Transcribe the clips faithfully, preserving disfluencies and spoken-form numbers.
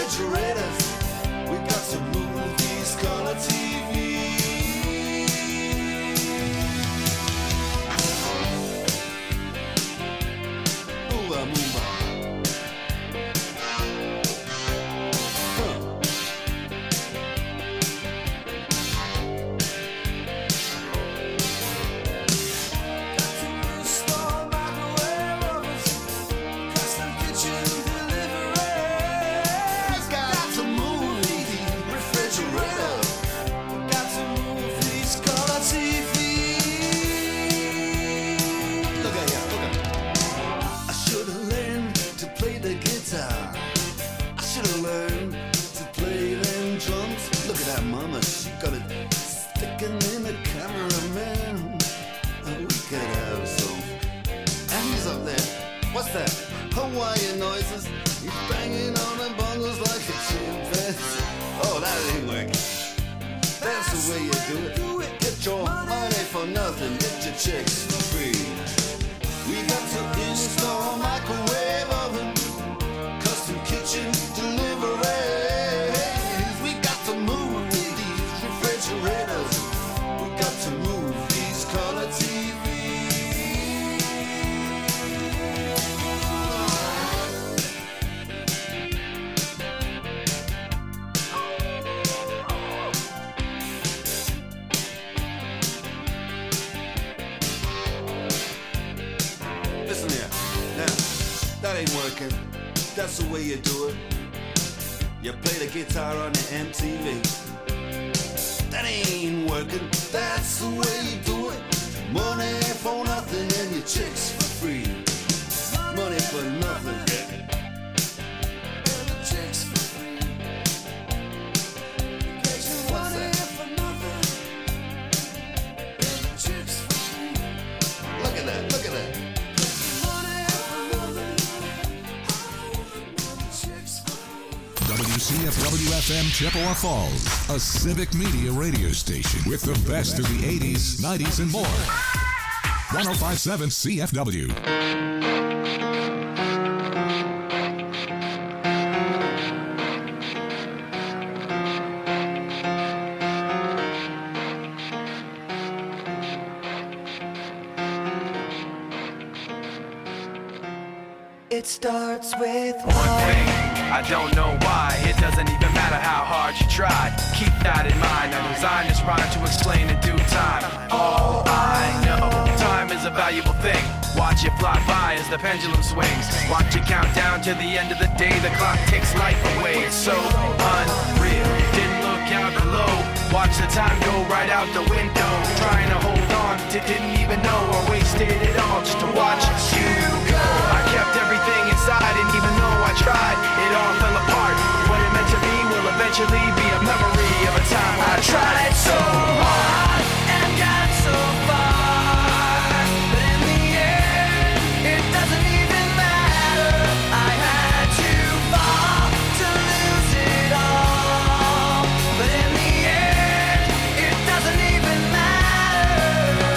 refrigerators. We got to move these color T Vs. Move on, move on. What's that? Hawaiian noises. He's banging on the bongos like a chimpanzee. Oh, that ain't working. That's the way you do it. Get your money for nothing. Get your chicks for free. We got to install microwave oven, custom kitchen deliveries. We got to move these refrigerators. We got to move these color T Vs. That ain't working. That's the way you do it. You play the guitar on the M T V. That ain't working. That's the way you do it. Money for nothing and your chicks for free. Money for nothing. And the chicks for free. What's that? And the chicks for free. Look at that. Look at that. W C F W F M Chippewa Falls, a civic media radio station with the best of the eighties, nineties, and more. one oh five point seven C F W. It starts with one thing. I don't know why. It doesn't even matter how hard you try. Keep that in mind. I designed this rhyme to explain in due time. All I know, time is a valuable thing. Watch it fly by as the pendulum swings. Watch it count down to the end of the day. The clock takes life away. It's so unreal. Didn't look out below. Watch the time go right out the window. Trying to hold on to didn't even know I wasted it all just to watch you go. I kept everything inside, and even though I tried, it all fell apart. What it meant to be will eventually be a memory of a time when I tried so hard and got so far, but in the end, it doesn't even matter. I had to fall to lose it all, but in the end, it doesn't even matter.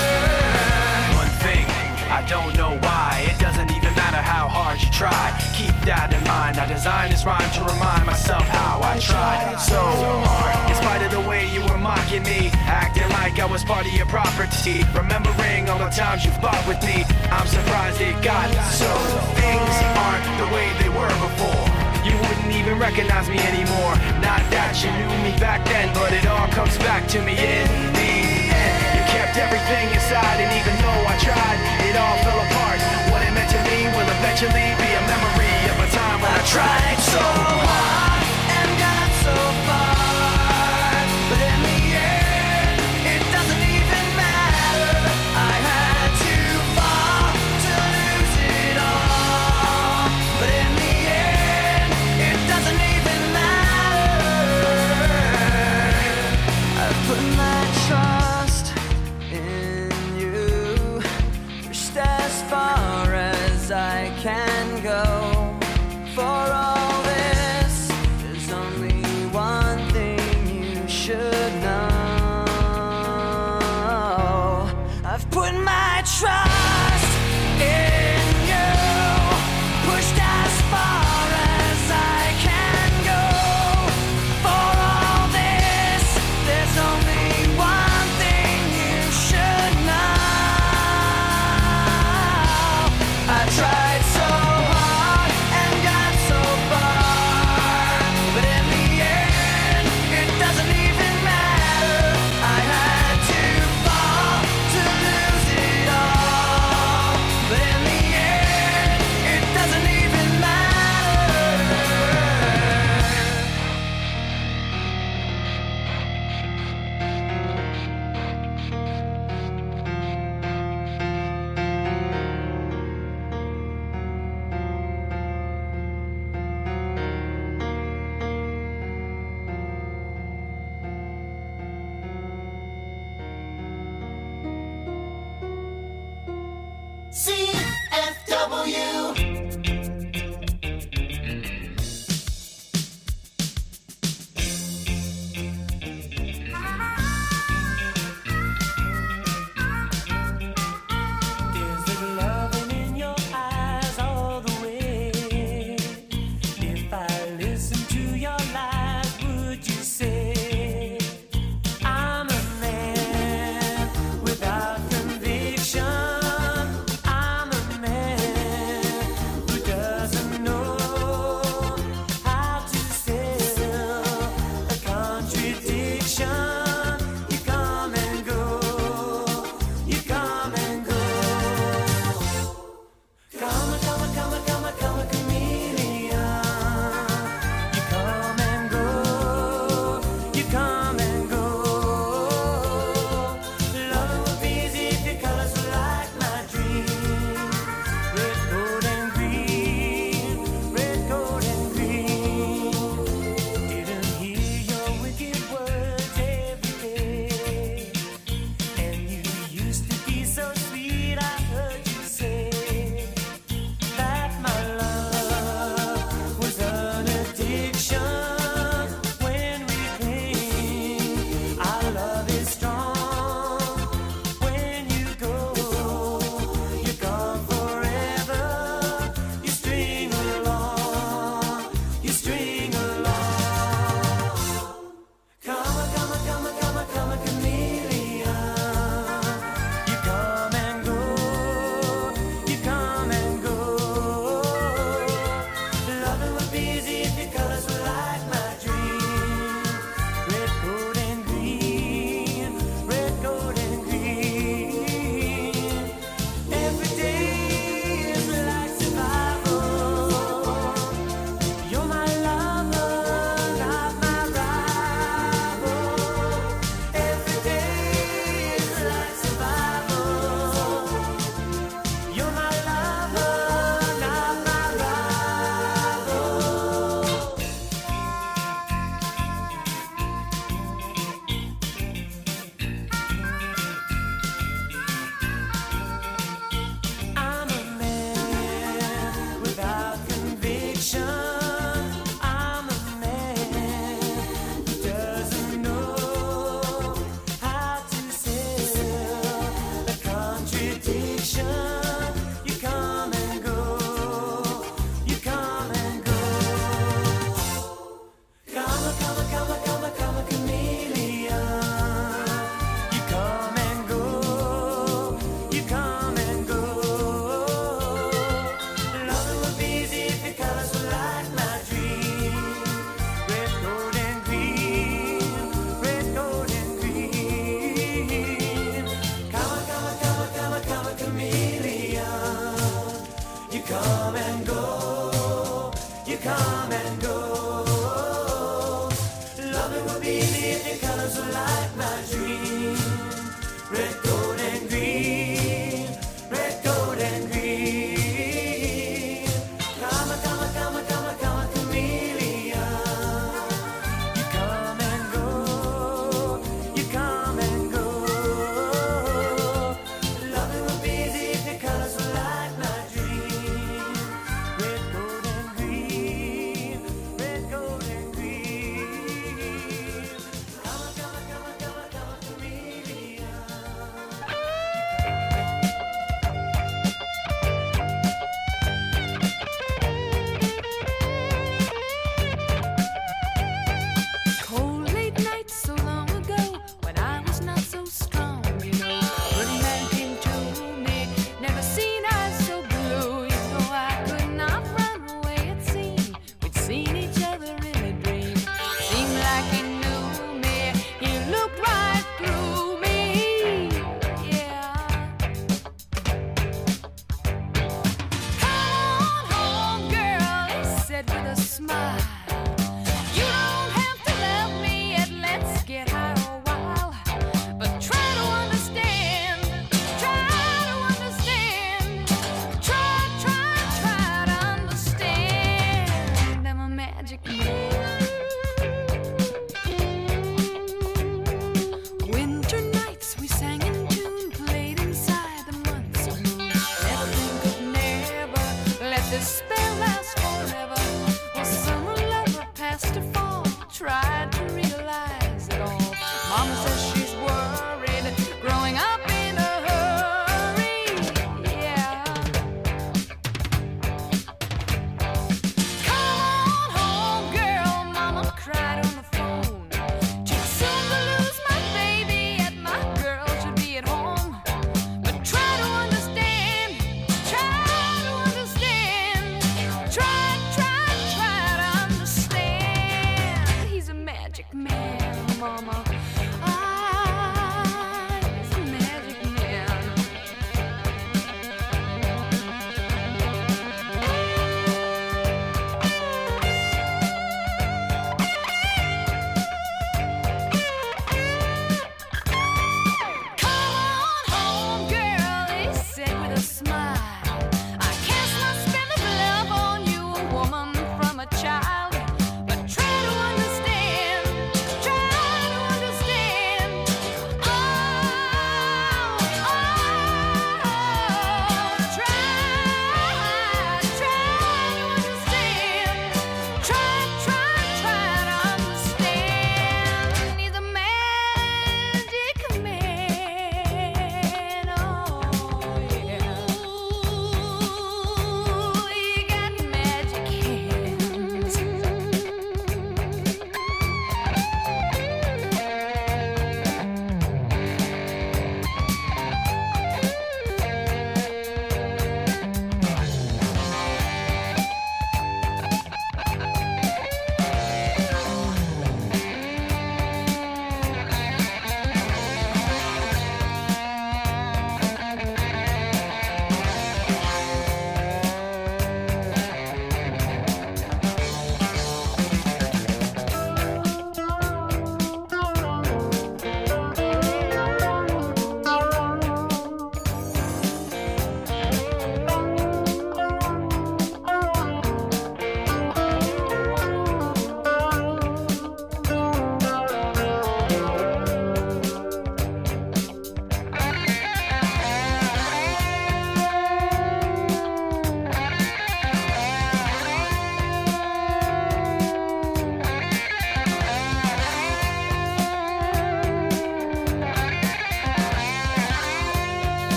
One thing, I don't know why, it doesn't even matter how hard you try. Keep that in mind. I designed this rhyme to remind myself how I tried so hard. In spite of the way you were mocking me, acting like I was part of your property, remembering all the times you fought with me, I'm surprised it got so. Things aren't the way they were before. You wouldn't even recognize me anymore. Not that you knew me back then, but it all comes back to me in the end. You kept everything inside, and even though I tried, it all fell apart. What it meant to me will eventually be a memory of a time when I tried so hard and got so far, but in the end, it doesn't even matter. I had to fall to lose it all, but in the end, it doesn't even matter. I put my trust in you, pushed as far as I can go for all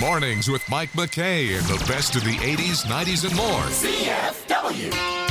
Mornings with Mike McKay and the best of the eighties, nineties, and more. C F W.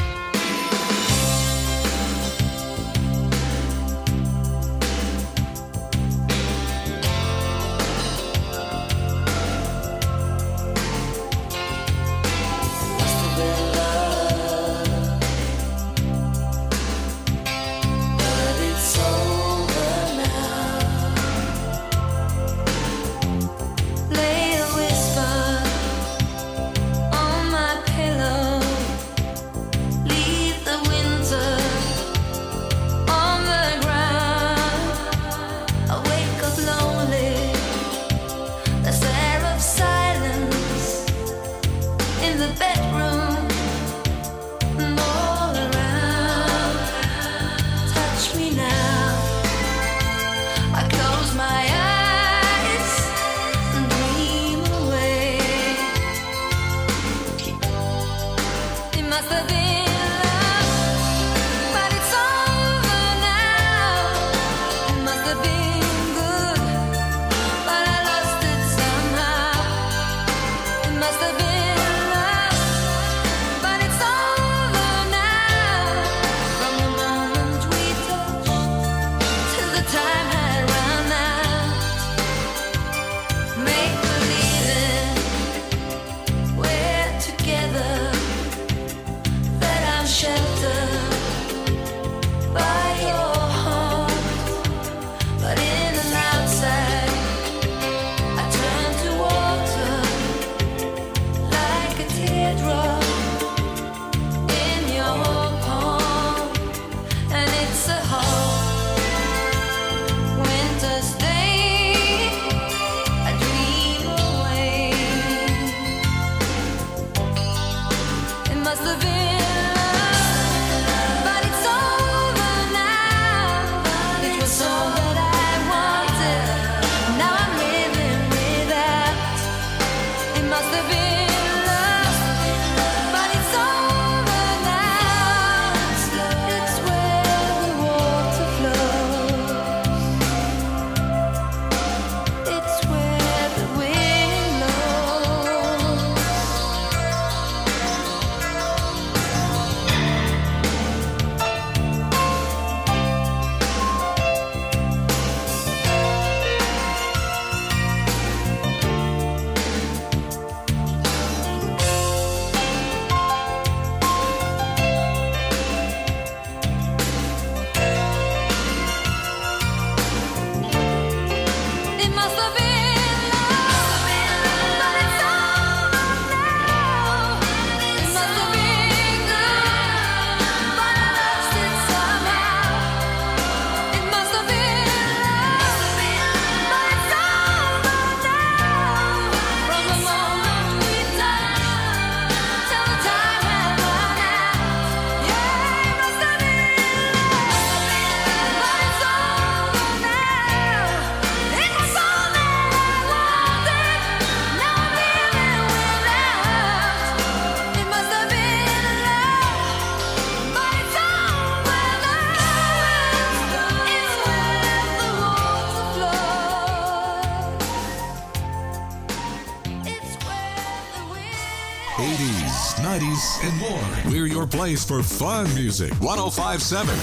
eighties, nineties, and more. We're your place for fun music. one oh five point seven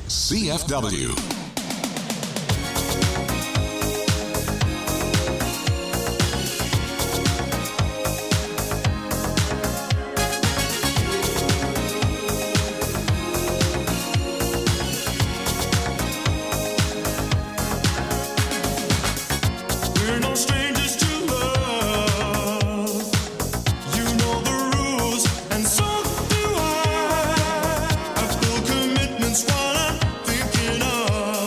C F W. Commitments while I'm thinking of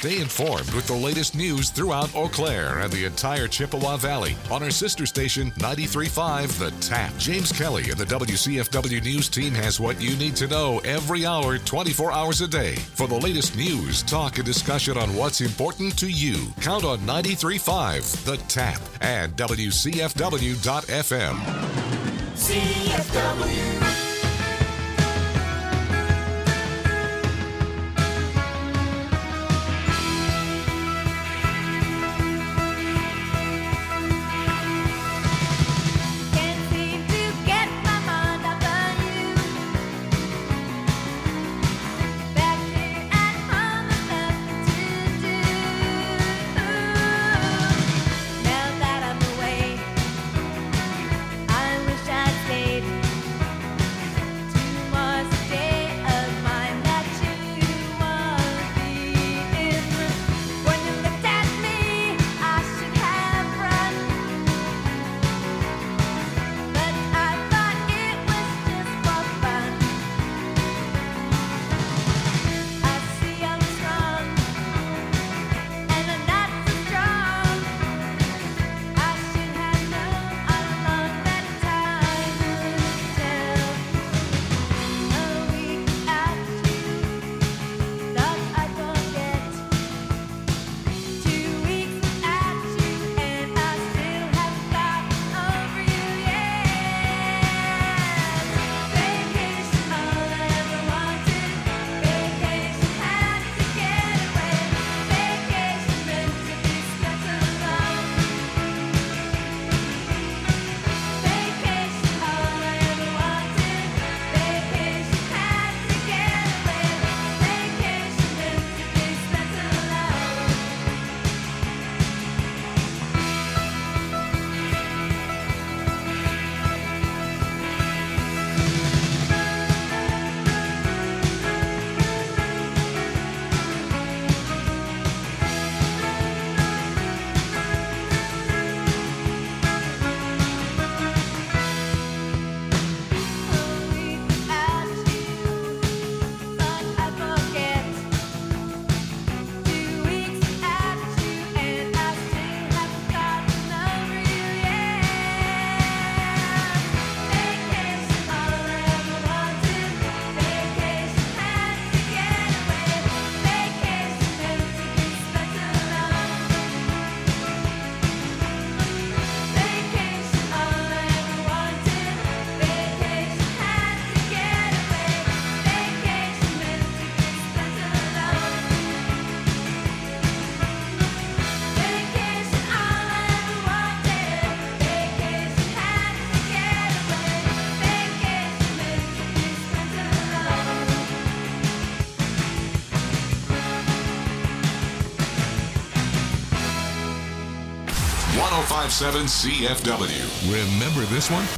Stay informed with the latest news throughout Eau Claire and the entire Chippewa Valley on our sister station ninety-three point five The Tap. James Kelly and the W C F W News team has what you need to know every hour, twenty-four hours a day. For the latest news, talk, and discussion on what's important to you, count on ninety-three point five The Tap and W C F W dot F M. C F W. one oh five point seven C F W. Remember this one?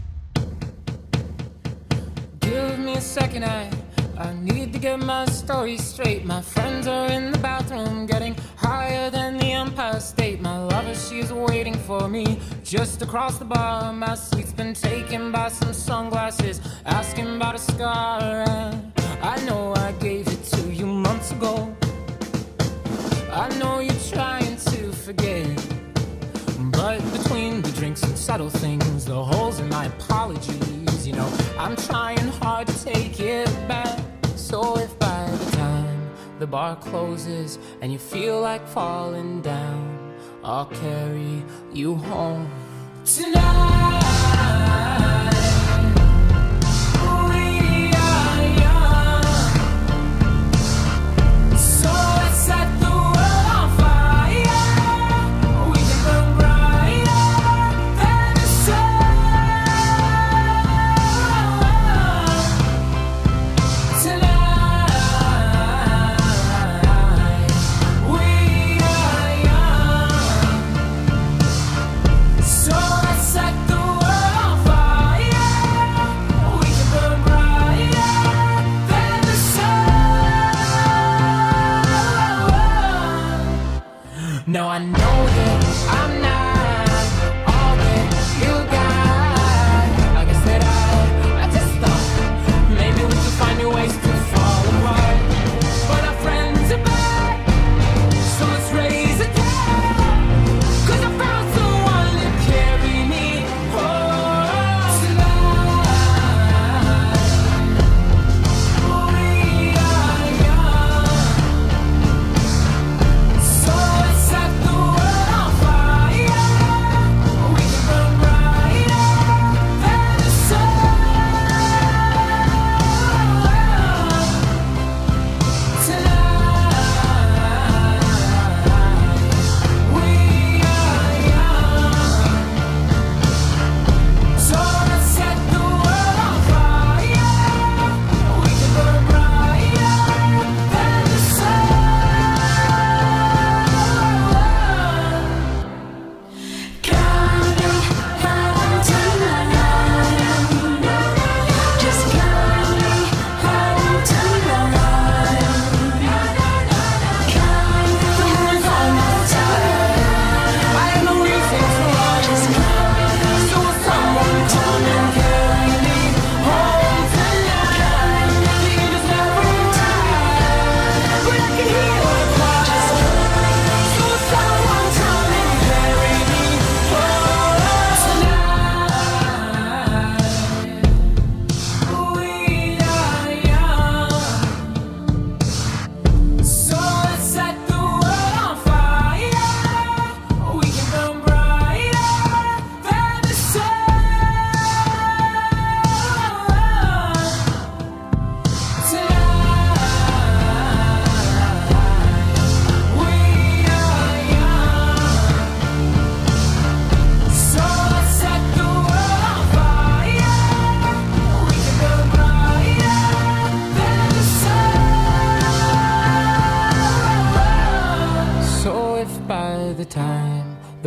Give me a second, I, I need to get my story straight. My friends are in the bathroom getting higher than the Empire State. My lover, she's waiting for me just across the bar. My seat's been taken by some sunglasses, asking about a scar. And I know I gave it to you months ago. I know you're trying to forget, but between the drinks and subtle things, the holes in my apologies, you know, I'm trying hard to take it back. So if by the time the bar closes and you feel like falling down, I'll carry you home tonight. We are young, so let's set the world on fire. We can burn brighter than the sun tonight. We are young, so let's set the world on fire. We can burn brighter than the sun. Now I know that I'm not all that you got. I guess that I, I just thought maybe we could find new ways to fall apart. But our friends are back, so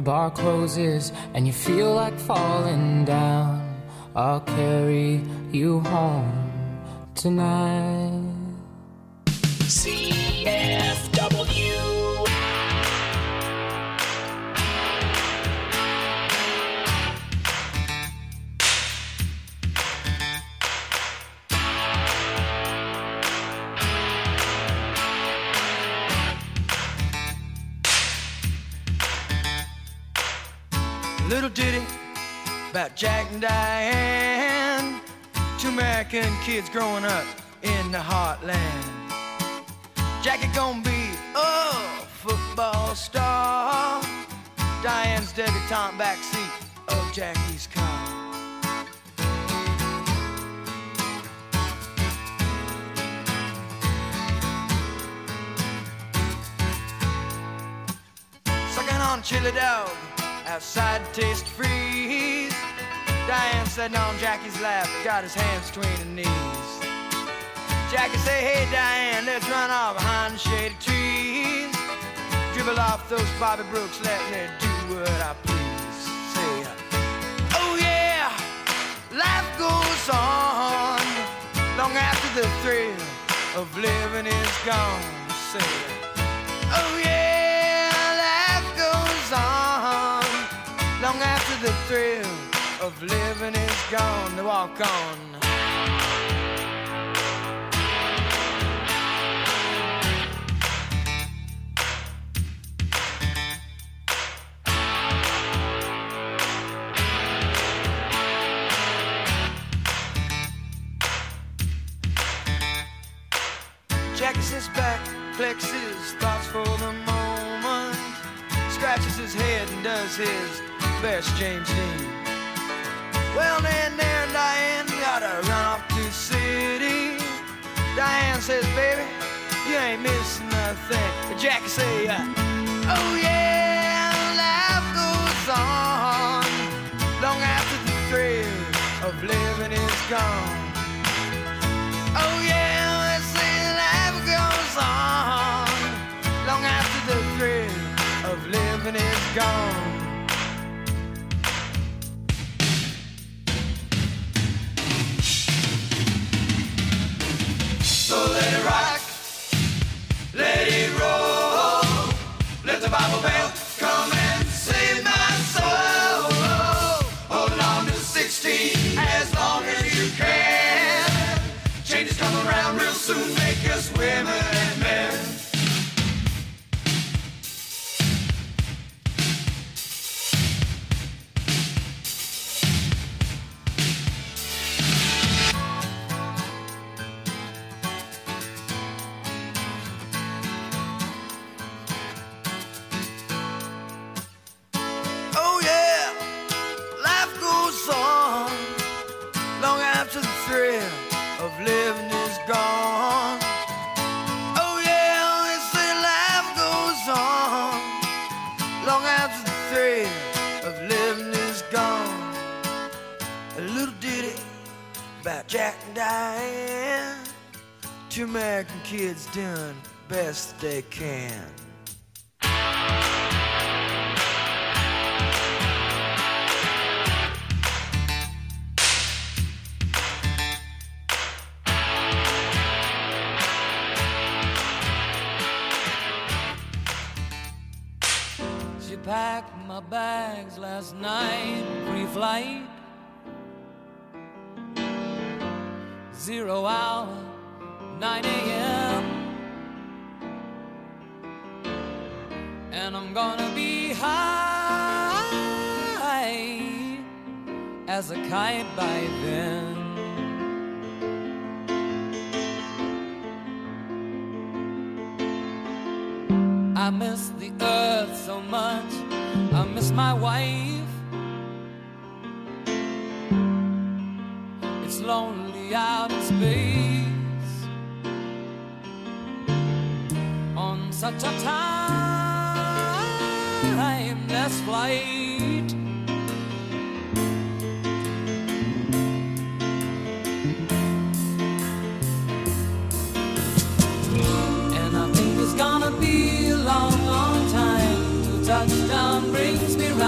the bar closes and you feel like falling down, I'll carry you home tonight. C F W. Little ditty about Jack and Diane, two American kids growing up in the heartland. Jackie gonna be a football star, Diane's debutante backseat of Jackie's car. Sucking on chili dog outside to taste freeze. Diane sitting on Jackie's lap, got his hands between her knees. Jackie say, hey Diane, let's run off behind the shady trees. Dribble off those Bobby Brooks, let me do what I please. Say, oh yeah, life goes on long after the thrill of living is gone. Say, oh yeah, life goes on long after the thrill of living is gone. To walk on. Jackie sits back, collects his thoughts for the moment, scratches his head and does his best James Dean. Well, then there Diane gotta run off to the city. Diane says, baby, you ain't missing nothing. But Jackie say, uh, oh yeah, life goes on long after the thrill of living is gone. Oh yeah, let's say life goes on long after the thrill of living is gone. So let it rock, let it roll, let the Bible belt come and save my soul. Hold on to sixteen as long as you can. Changes come around real soon, make us women and men. Living is gone. Oh yeah, they say life goes on long after the thrill of living is gone. A little ditty about Jack and Diane, two American kids doing best they can. Packed my bags last night, pre-flight, zero hour, nine a.m. And I'm gonna be high as a kite by then. I miss the earth so much, I miss my wife. It's lonely out in space on such a timeless flight. And I think it's gonna be a long, long time till touchdown brings me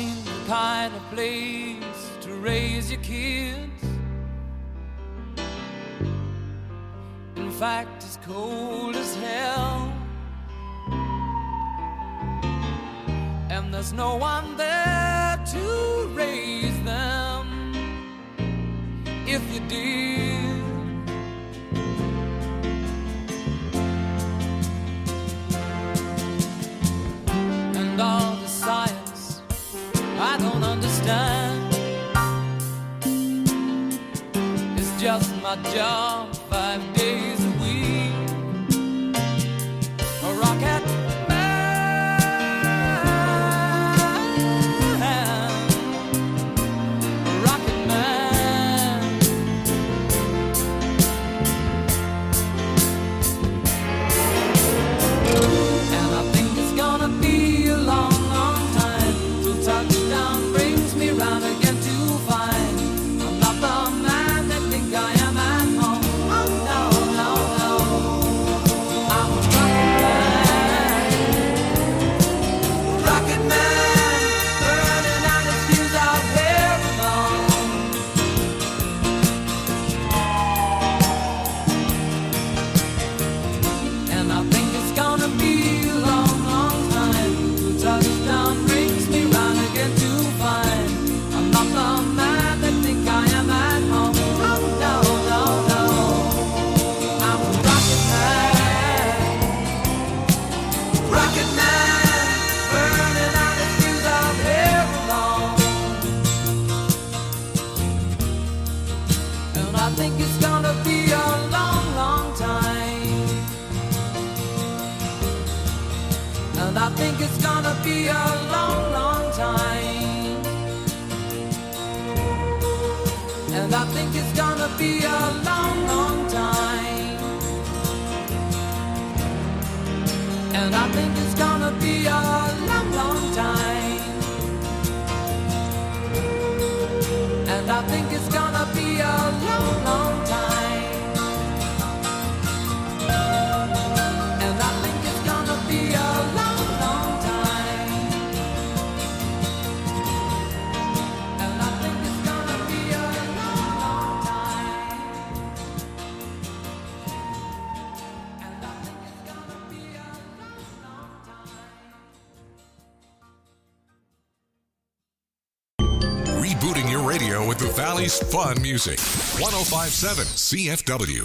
ain't the kind of place to raise your kids. In fact, it's cold as hell, and there's no one there to raise them if you did. And all the science I don't understand, it's just my job five days a week. A rocket rebooting your radio with the Valley's fun music. one oh five point seven C F W.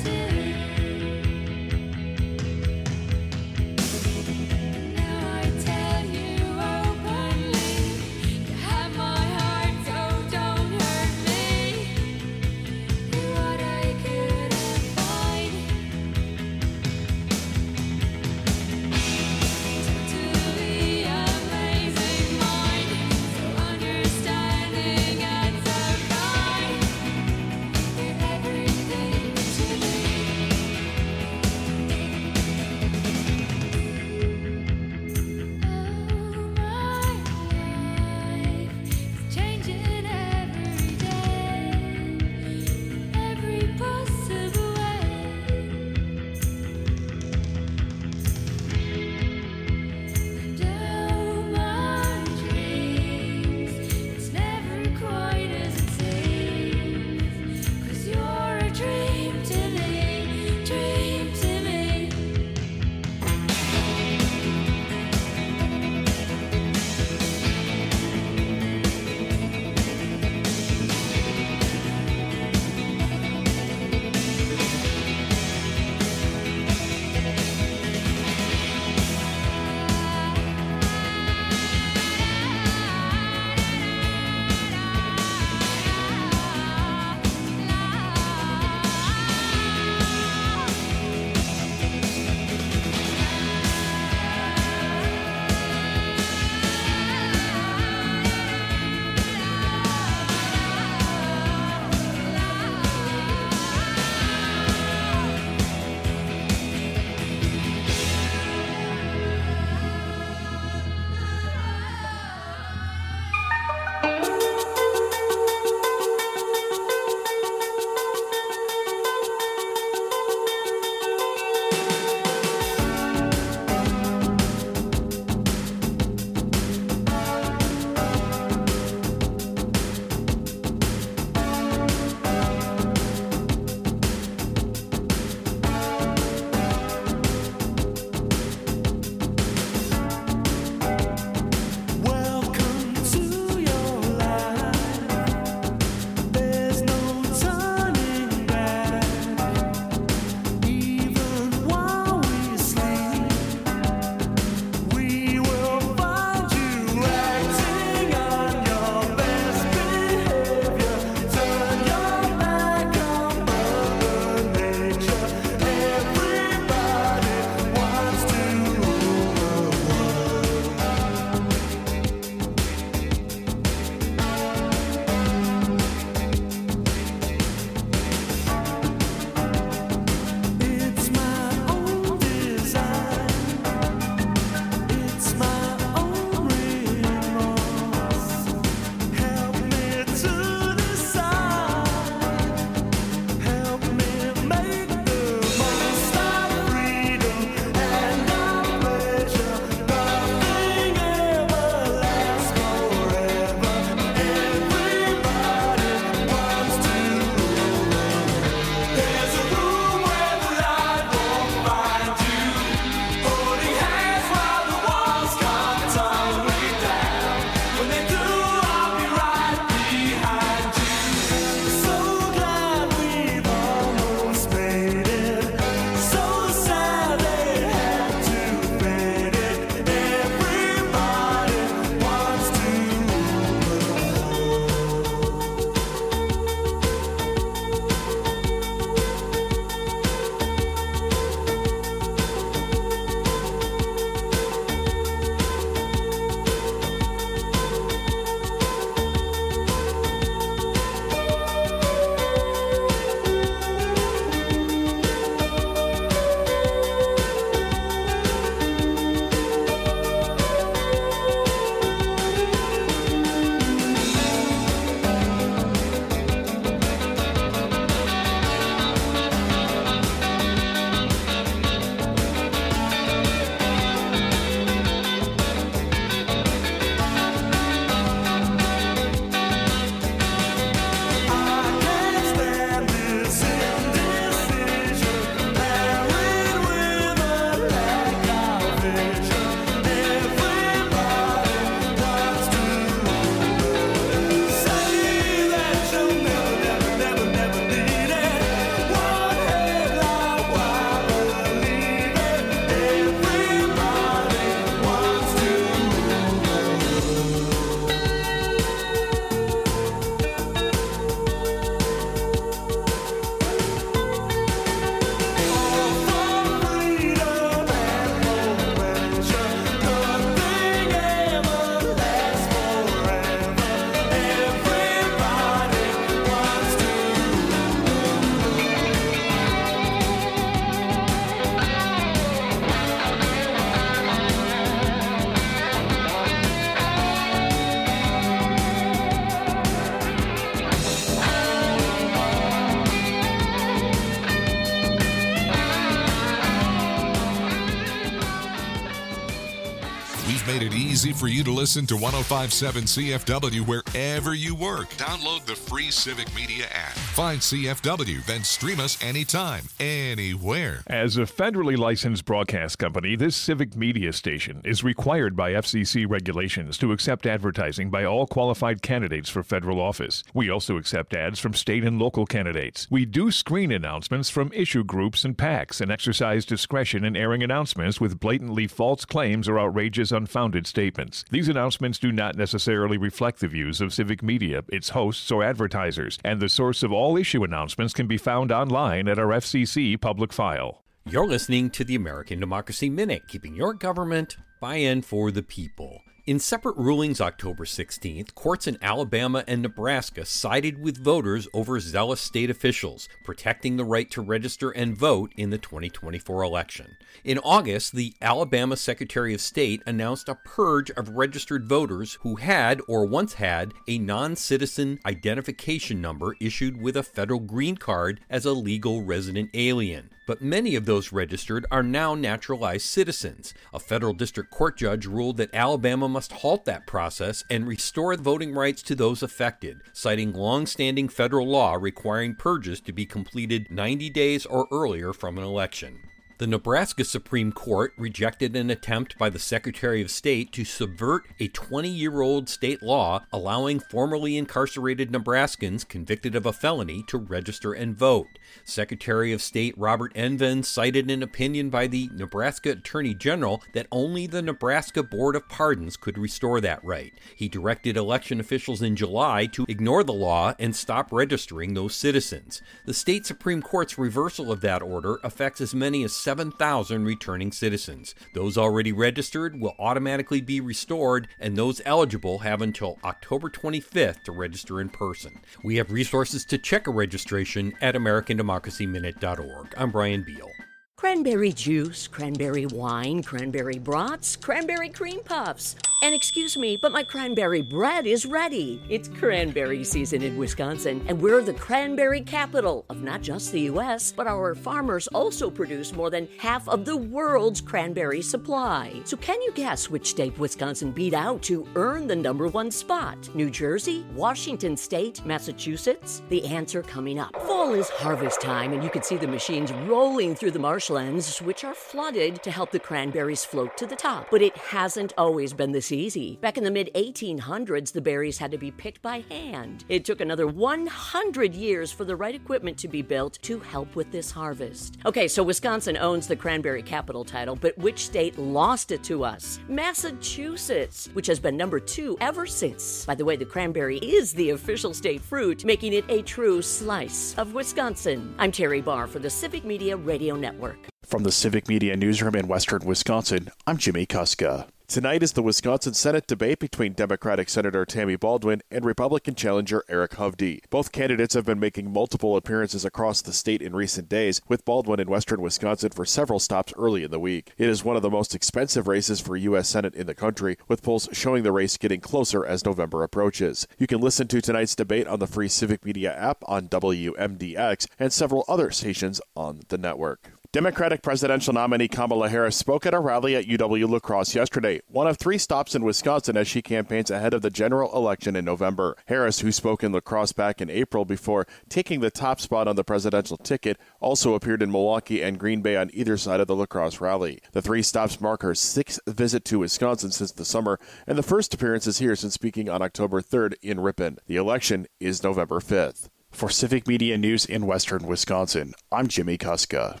easy for you to listen to one oh five point seven C F W wherever you work. Download the free Civic Media app. Find C F W, then stream us anytime, anywhere. As a federally licensed broadcast company, this Civic Media station is required by F C C regulations to accept advertising by all qualified candidates for federal office. We also accept ads from state and local candidates. We do screen announcements from issue groups and PACs and exercise discretion in airing announcements with blatantly false claims or outrageous unfounded statements. These announcements do not necessarily reflect the views of Civic Media, its hosts, or advertisers, and the source of all issue announcements can be found online at our F C C public file. You're listening to the American Democracy Minute, keeping your government by-in for the people. In separate rulings October sixteenth, courts in Alabama and Nebraska sided with voters over zealous state officials, protecting the right to register and vote in the twenty twenty-four election. In August, the Alabama Secretary of State announced a purge of registered voters who had or once had a non-citizen identification number issued with a federal green card as a legal resident alien. But many of those registered are now naturalized citizens. A federal district court judge ruled that Alabama must halt that process and restore voting rights to those affected, citing long-standing federal law requiring purges to be completed ninety days or earlier from an election. The Nebraska Supreme Court rejected an attempt by the Secretary of State to subvert a twenty-year-old state law allowing formerly incarcerated Nebraskans convicted of a felony to register and vote. Secretary of State Robert Envin cited an opinion by the Nebraska Attorney General that only the Nebraska Board of Pardons could restore that right. He directed election officials in July to ignore the law and stop registering those citizens. The state Supreme Court's reversal of that order affects as many as seven thousand returning citizens. Those already registered will automatically be restored, and those eligible have until October twenty-fifth to register in person. We have resources to check a registration at American Democracy Minute dot org. I'm Brian Beal. Cranberry juice, cranberry wine, cranberry brats, cranberry cream puffs. And excuse me, but my cranberry bread is ready. It's cranberry season in Wisconsin, and we're the cranberry capital of not just the U S, but our farmers also produce more than half of the world's cranberry supply. So can you guess which state Wisconsin beat out to earn the number one spot? New Jersey, Washington State, Massachusetts? The answer coming up. Fall is harvest time, and you can see the machines rolling through the marshlands, which are flooded to help the cranberries float to the top. But it hasn't always been this easy. Back in the mid eighteen hundreds, the berries had to be picked by hand. It took another one hundred years for the right equipment to be built to help with this harvest. Okay, so Wisconsin owns the cranberry capital title, but which state lost it to us? Massachusetts, which has been number two ever since. By the way, the cranberry is the official state fruit, making it a true slice of Wisconsin. I'm Terry Barr for the Civic Media Radio Network. From the Civic Media Newsroom in Western Wisconsin, I'm Jimmy Kuska. Tonight is the Wisconsin Senate debate between Democratic Senator Tammy Baldwin and Republican challenger Eric Hovde. Both candidates have been making multiple appearances across the state in recent days, with Baldwin in Western Wisconsin for several stops early in the week. It is one of the most expensive races for U S Senate in the country, with polls showing the race getting closer as November approaches. You can listen to tonight's debate on the free Civic Media app on W M D X and several other stations on the network. Democratic presidential nominee Kamala Harris spoke at a rally at U W-La Crosse yesterday, one of three stops in Wisconsin as she campaigns ahead of the general election in November. Harris, who spoke in La Crosse back in April before taking the top spot on the presidential ticket, also appeared in Milwaukee and Green Bay on either side of the La Crosse rally. The three stops mark her sixth visit to Wisconsin since the summer, and the first appearances here since speaking on October third in Ripon. The election is November fifth. For Civic Media News in Western Wisconsin, I'm Jimmy Kuska.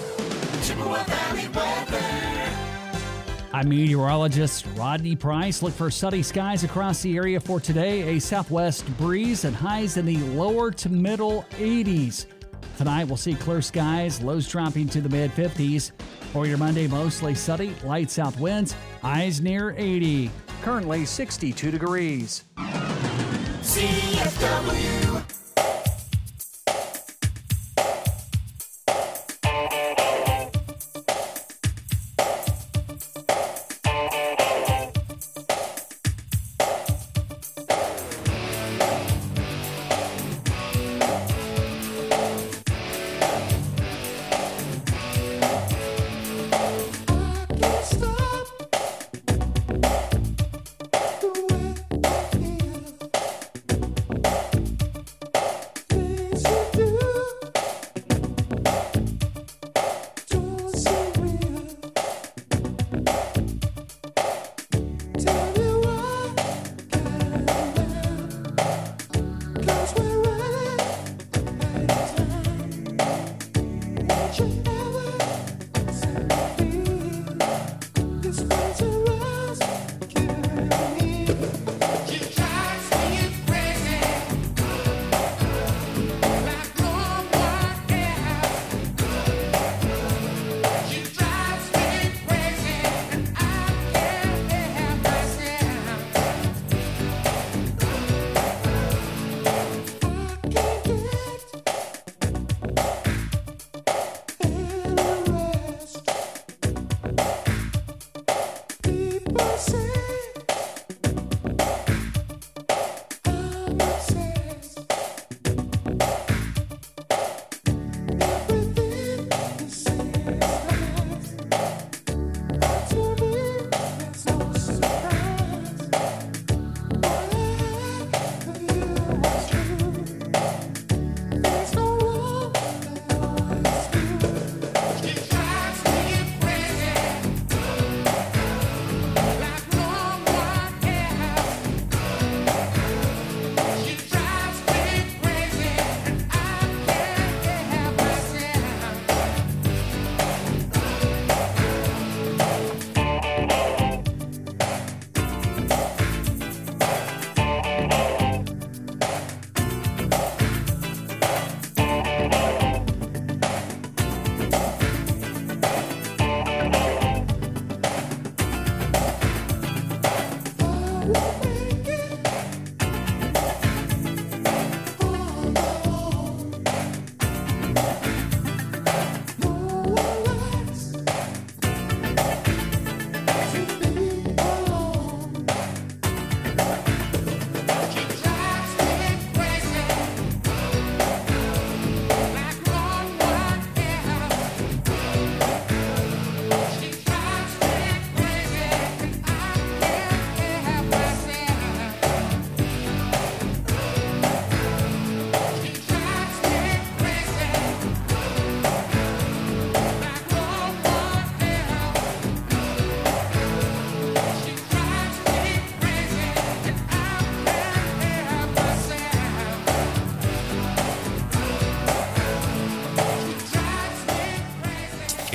I'm meteorologist Rodney Price. Look for sunny skies across the area for today. A southwest breeze and highs in the lower to middle eighties. Tonight we'll see clear skies, lows dropping to the mid fifties. For your Monday, mostly sunny, light south winds, highs near eighty. Currently sixty-two degrees. C F W.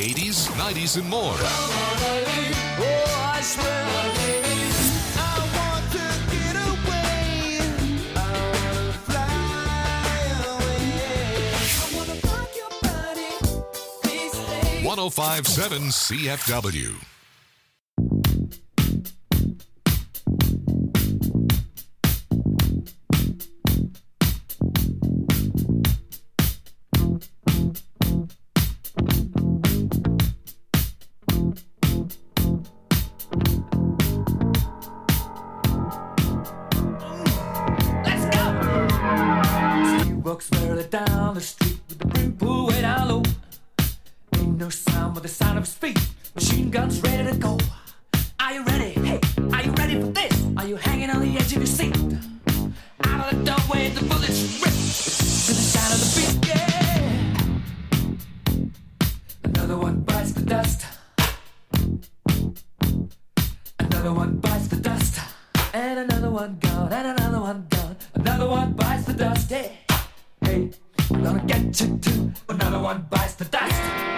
eighties, nineties, and more. Oh, I swear. I want to get away. I want to fly away. I want to rock your body. Please stay. one oh five point seven C F W. Walks merrily down the street with the brim pulled way down low. Ain't no sound but the sound of his feet. Machine guns ready to go. Are you ready? Hey, are you ready for this? Are you hanging on the edge of your seat? Out of the doorway, the bullets rip to the sound of the beat. Yeah. Another one bites the dust. Another one bites the dust. And another one gone. And another one gone. Another one bites the dust. Yeah. Hey, I'm gonna get you too. Another one bites the dust.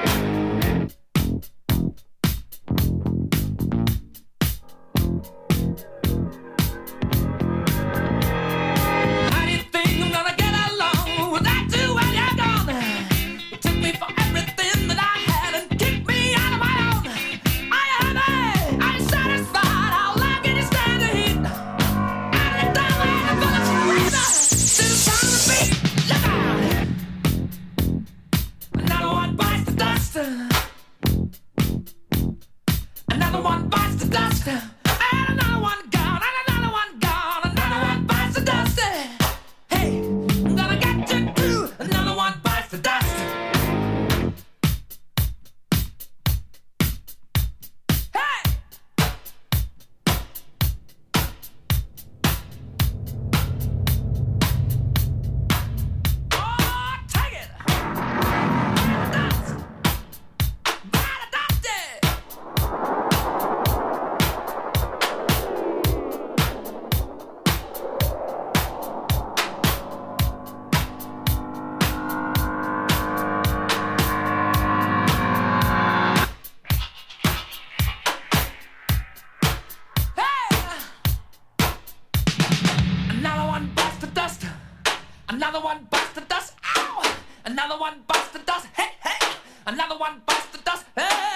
How do you think I'm gonna get along without you when you're gone? You took me for everything that I had and kicked me out of my own. Are you happy? Are you satisfied? How long can you stand the heat? Out of the doorway, the bullets rip to the sound of the beat. Look out! Another one bites the dust. Another one bites the dust. And another one gone. And another one gone. Another one bites the dust. Hey, I'm gonna get you too. Another one bites the dust. Hey! Oh, take it! Dust! Bite the dust! Another one bites the dust. Another one bites the dust. Ow! Another one bites the dust. Hey, hey! Another one bites the dust. Hey!